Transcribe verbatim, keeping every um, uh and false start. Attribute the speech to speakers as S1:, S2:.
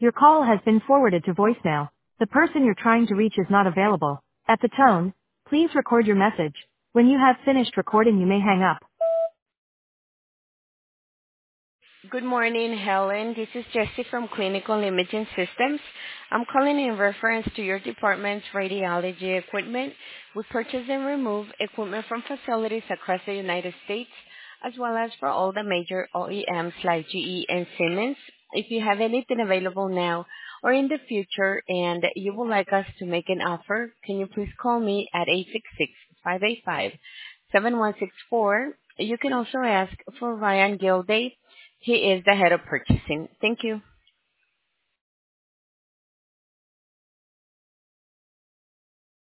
S1: Your call has been forwarded to voicemail. The person you're trying to reach is not available. At the tone, please record your message. When you have finished recording, you may hang up.
S2: Good morning, Helen. This is Jessie from Clinical Imaging Systems. I'm calling in reference to your department's radiology equipment. We purchase and remove equipment from facilities across the United States, as well as for all the major O E Ms like G E and Siemens. If you have anything available now or in the future and you would like us to make an offer, can you please call me at eight six six, five eight five, seven one six four. You can also ask for Ryan Gilday. He is the head of purchasing. Thank you.